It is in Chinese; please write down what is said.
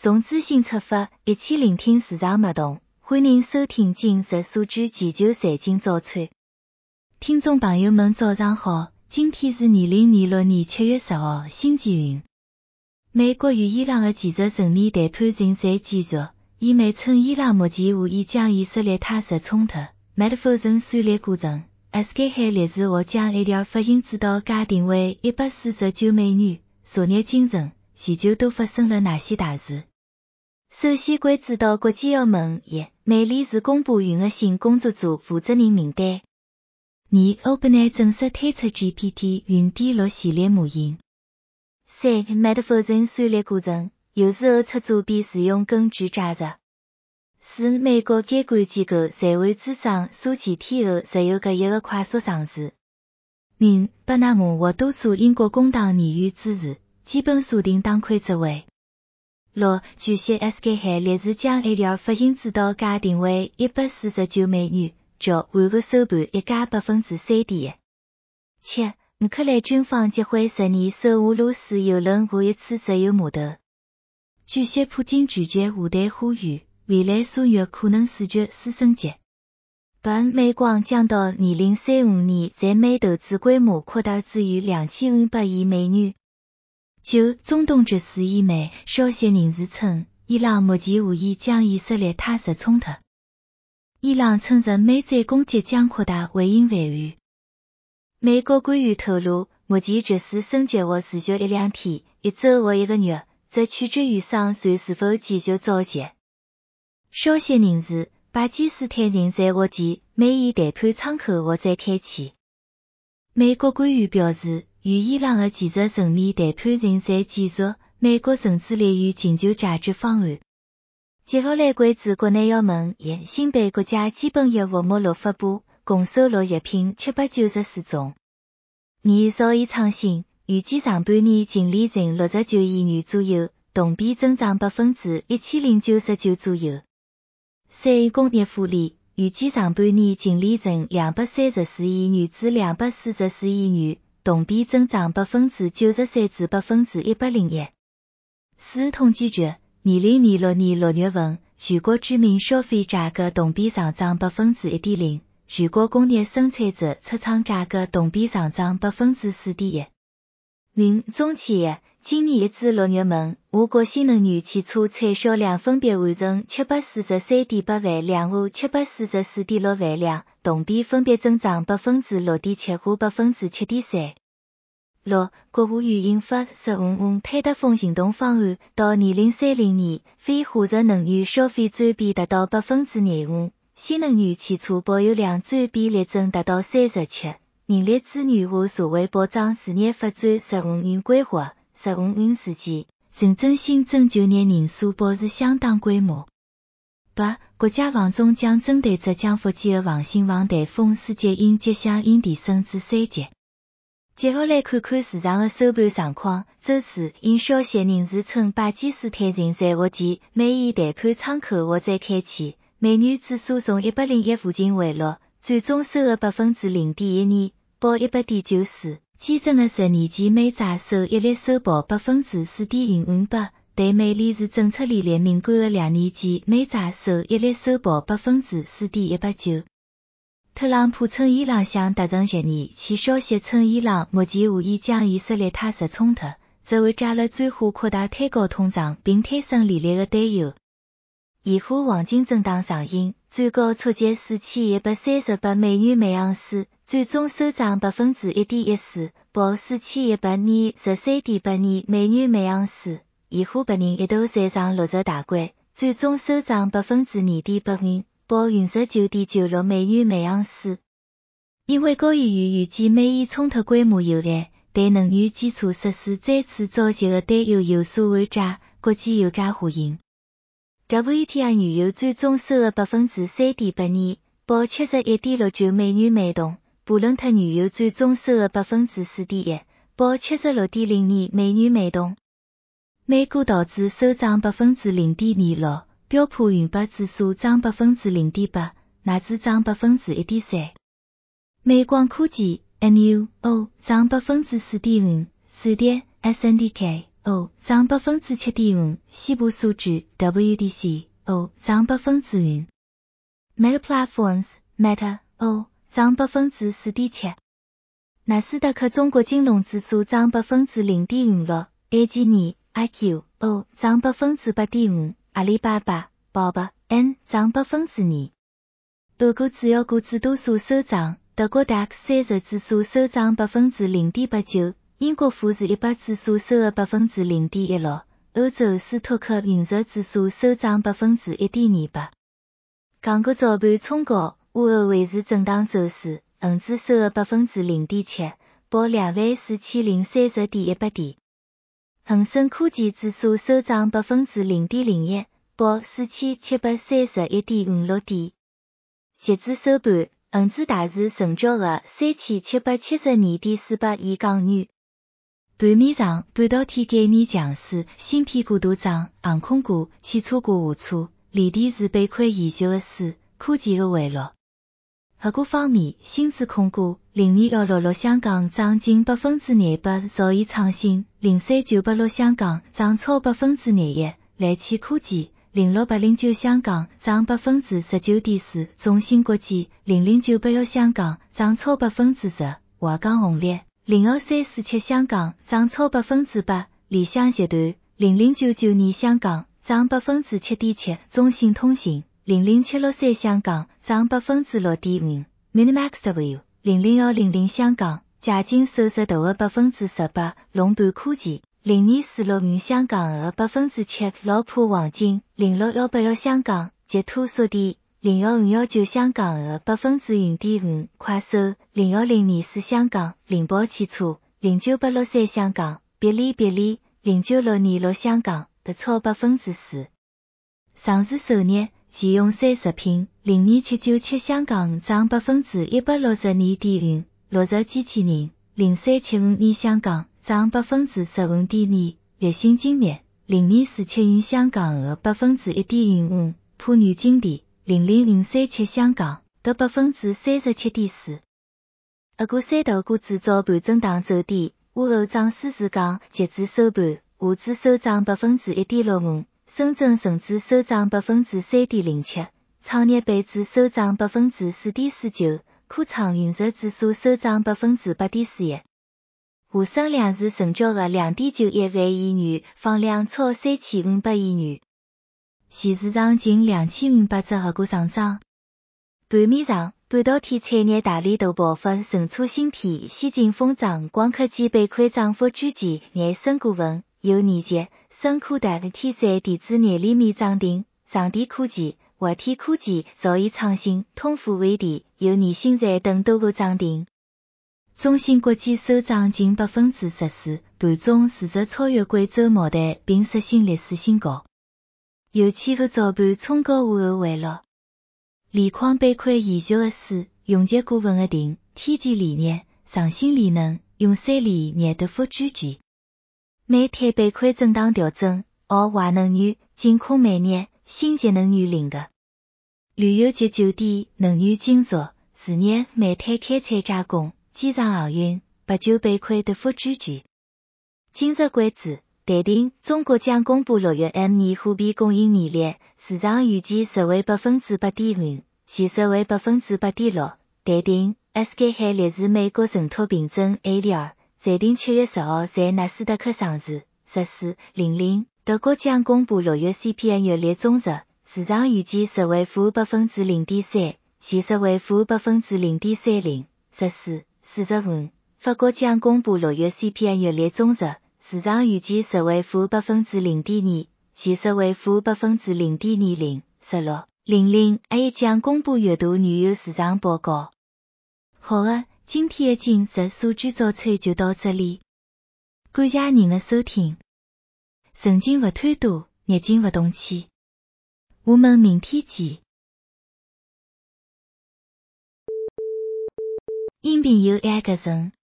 从资讯出发，一起聆听市场脉动。欢迎收听今日数据全球财经早餐。听众朋友们早上好，今天是2026年7月10号，星期五。美国与伊朗的技术层面谈判仍在继续，伊美称伊朗目前无意将以色列塔什冲突，没得否认算力过程。SK 海烈士或将一条发行指导价定为$149，昨日清晨，全球都发生了哪些大事？首先关注到国际澳门1，美联储公布云的新工作组负责人名单。2 ，OpenAI 正式推出 GPT 云D6系列模型。3 没得否认算力过程，有时候出作比使用更具价值。4 美国监管机构财会主张数前天后石油格一个快速上市。5巴拿马获多数英国工党议员支持，基本锁定党魁职位。6据悉 SK 海烈士将一条发行指导价定为$149，较换个收盘一加 3.1%。7乌克兰军方击毁10年首俄罗斯油轮和一次石油码头。据悉普京拒绝和谈呼吁，未来数月可能视觉私升级。8美光将到2035年在美投资规模扩大至逾$2500亿。9中东局势暧昧，消息人士称，伊朗目前无意将以色列塔什冲突。伊朗承认美债攻击将扩大，回应反预。美国官员透露，目前局势升级或持续1-2天、1周或1个月，这取决于商船是否继续召集。消息人士，巴基斯坦人在获悉，美伊谈判窗口或再开启。美国官员表示，与伊朗的技术层面谈判仍在继续，美国正致力于寻求解决方案。接下来关注国内要闻1，新版国家基本业务目录发布，共收录热品794种。2兆亿创新，预计上半年净利润69亿元左右，同比增长1099%左右。3工业福利，预计上半年净利润234亿元至244亿元，同比增长93%至101%。4统计局，2026年6月份，全国居民消费价格同比上涨1.0%，全国工业生产者出厂价格同比上涨4.1%。中企业，今年1至6月份，我国新能源汽车产销量分别完成743.8万辆和744.6万辆，同比分别增长6.7%和7.3%。6国务院印发15碳达峰行动方案，到2030年，非化石能源消费占比达到25%，新能源汽车保有量占比力争达到37%。人力资源和社会保障事业发展15年规划15年时期，认真新增就业人数保持相当规模。8国家防中将针对浙江福建的防新防台风4级应急响应提升至3级。接下来看看市场的收盘状况。周四，因消息人士称巴基斯坦人在获悉，美伊谈判窗口或再开启，美元指数从101附近回落，最终收了 0.12%，报100.94。基准的10年期美债收益率收报 4.08%，对美联储政策利率敏感的2年期美债收益率收报 4.189%。特朗普称伊朗想达成协议，其消息称伊朗目前无意将以色列塔什冲突，这会加了转化扩大推高通胀并推升利率的担忧。现货黄金震荡上行，最高触及4138美元每盎司，最终收涨 1.14%， 报4123.8美元每盎司。现货白银一度站上60大关，最终收涨 2.8%， 报69.96美元每盎司。因为高议员预计美伊冲突规模有限，对能源基础设施再次召集的担忧有所缓解，国际油价下行。WTI 原油最终收了 3.82%， 报71.69美元每桶。布伦特原油最终收了 4.1%， 报76.02美元每桶。美股道指收涨 0.26%， 标普500指数涨 0.8%， 纳指涨 1.3%。美光科技 MUO 涨 4.5%，瑞典 SNDK 涨 7.5%， 西部数据 WDC 涨 5%。Meta Platforms Meta 涨 4.7%。纳斯达克中国金融指数涨 0.56%， AG 2 IQ 涨 8.5%， 阿里巴巴 BOB N 涨 2%。俄国主要股指多数收涨，德国 DAX 30指数收涨 0.89%， 英国富时100指数收了 0.16%， 欧洲斯托克陨石指数收涨 1.28%。港股早盘冲高，午后维持震荡走势，恒指收了 0.7%， 报24030.18点。恒生科技指数收涨 0.01%， 报4731.56点。截至收盘，恒指大市成交额3772.400亿港元。盘面上，半导体概念强势，芯片股大涨，航空股、汽车股下挫，锂电池板块延续的势，科技的回落。合股方面，星子控股02166香港涨近 200%， 兆易创新03986香港涨超 21%， 来汽科技06809香港涨 19.4%， 中芯国际00981香港涨超 10%， 华港红烈02347香港涨超 8%， 理想集团00992香港涨 7.7%， 中信通信00763香港涨 6.5%， Minimax W 00100香港价金收入大额 18%， 龙盘科技0246香港额 7%， 老普黄金06181香港截图速递01519香港额 1.5%， 快手01024香港灵宝汽车09863香港别离09626香港的超 4%。上市首日自用三食品02797香港涨 162.5%， 落实机器人0375香港涨 15.2%， 立新精密02471香港额 1.5%， 普女金地00537香港得 37.4%。俄股三大股指早盘震荡走低，午后涨势持强，截至收盘，沪指收涨 1.65%， 深圳成指收涨 3.07%， 创业板指收涨 4.49%， 科创陨石指数收涨 8.41%。沪深两市成交额 2.91万亿元，放量超3500亿元。现市场近2500只个股上涨。盘面上，半导体产业大力度爆发，存储芯片、先进封装、光刻机板块涨幅居前，衍生股份有年节、深科大、天山电子业连绵涨停，上电科技、华天科技、兆易创新、通富微电、有年新材等多个涨停。中芯国际收涨近 14%， 盘中市值超越贵州茅台并刷新历史新高。油气的早盘冲高午后回落。锂矿板块延续的势，永杰股份的定、天齐锂业、长兴锂能、永山锂业跌幅居前。煤炭板块震荡调整，华能源、金控煤业、新捷能源领的。旅游及酒店、能源金属、实业、煤炭开采加工、机场航运、白酒板块跌幅居前。今日关注待定，中国将公布6月 M2 货币供应年率，市场预计实为 8.5%， 现实为 8.6%。待定 SK 海力士美国承托凭证 ADR 暂定7月10号在纳斯达克上市。1400德国将公布6月 CPI 月率总值，市场预计实为负 0.3%， 现实为负 0.30%。1445法国将公布6月 CPI 月率总值，市场预计实为负 0.2%， 现实为负 0.20%。1600也将公布月度原油市场报告。好的，今天的今日数据早餐就到这里，感谢您的收听。神经不贪多，热情不动气。我们明天见。音频由爱格人。